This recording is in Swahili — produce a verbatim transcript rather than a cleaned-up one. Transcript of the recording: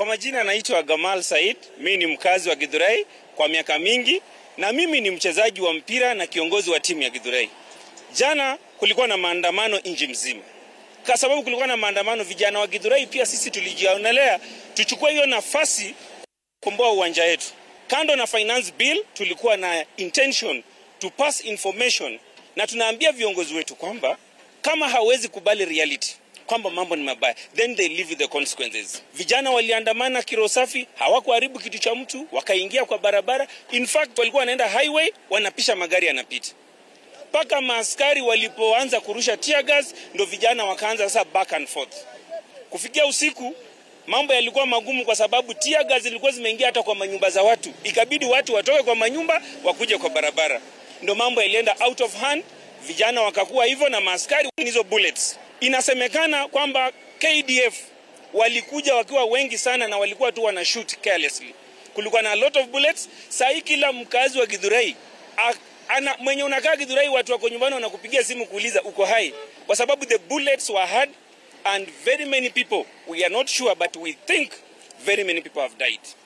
Kwa majina naitwa Gamal Said, mimi ni mkazi wa Githurai kwa miaka mingi na mimi ni mchezaji wa mpira na kiongozi wa timu ya Githurai. Jana kulikuwa na maandamano nchi mzima. Kwa sababu kulikuwa na maandamano, vijana wa Githurai pia sisi tulijionelea tuchukue hiyo nafasi kukomboa uwanja wetu. Kando na finance bill, tulikuwa na intention to pass information na tunaambia viongozi wetu kwamba kama hawezi kubali reality kwamba mambo ni mabaya, then they live with the consequences. Vijana waliandamana kiroho safi, hawakuharibu kitu cha mtu, wakaingia kwa barabara. In fact walikuwa wanaenda highway, wanapisha magari yanapita. Paka maaskari walipoanza kurusha tear gas, ndo vijana wakaanza sasa back and forth. Kufikia usiku mambo yalikuwa magumu kwa sababu tear gas zilikuwa zimeingia hata kwa manyumba za watu. Ikabidi watu watoke kwa manyumba wakuje kwa barabara. Ndo mambo yalienda out of hand, vijana wakakuwa hivyo na maaskari hizo bullets. Inasemekana kwamba K D F walikuja wakiwa wengi sana na walikuwa tu wana shoot carelessly. Kulikuwa na a lot of bullets. Sasa kila mkazi wa Githurai ana mwenye unakaa Githurai, watu wako nyumbani wanakupigia simu kuuliza uko hai, kwa sababu the bullets were hard and very many people, we are not sure but we think very many people have died.